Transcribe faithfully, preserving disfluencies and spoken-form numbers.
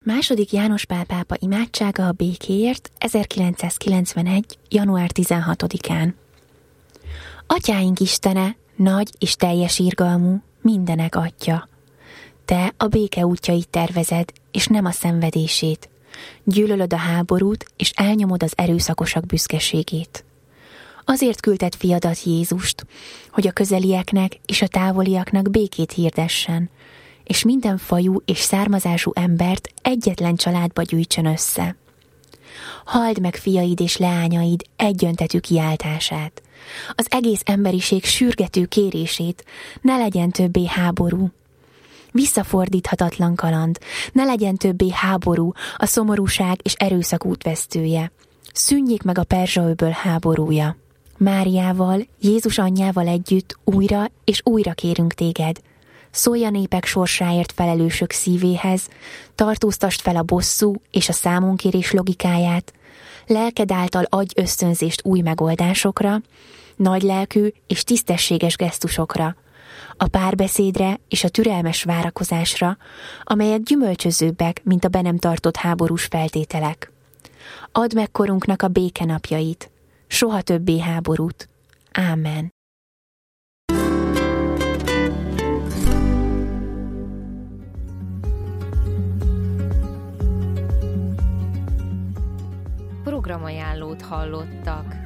Második János Pál pápa imádsága a békéért ezerkilencszázkilencvenegy. január tizenhatodikán. Atyáink Istene, nagy és teljes irgalmú, mindenek Atya. Te a béke útjait tervezed, és nem a szenvedését. Gyűlölöd a háborút, és elnyomod az erőszakosak büszkeségét. Azért küldted fiadat Jézust, hogy a közelieknek és a távoliaknak békét hirdessen, és minden fajú és származású embert egyetlen családba gyűjtsön össze. Halld meg fiaid és leányaid egyöntetű kiáltását, az egész emberiség sürgető kérését, ne legyen többé háború. Visszafordíthatatlan kaland, ne legyen többé háború, a szomorúság és erőszak útvesztője. Szűnjék meg a Perzsa-öböl háborúja. Máriával, Jézus anyjával együtt újra és újra kérünk téged. Szólj a népek sorsáért felelősök szívéhez, tartóztasd fel a bosszú és a számonkérés logikáját, lelked által adj ösztönzést új megoldásokra, nagylelkű és tisztességes gesztusokra, a párbeszédre és a türelmes várakozásra, amelyek gyümölcsözőbbek, mint a be nem tartott háborús feltételek. Add meg korunknak a békenapjait, soha többé háborút. Ámen. Programajánlót hallottak.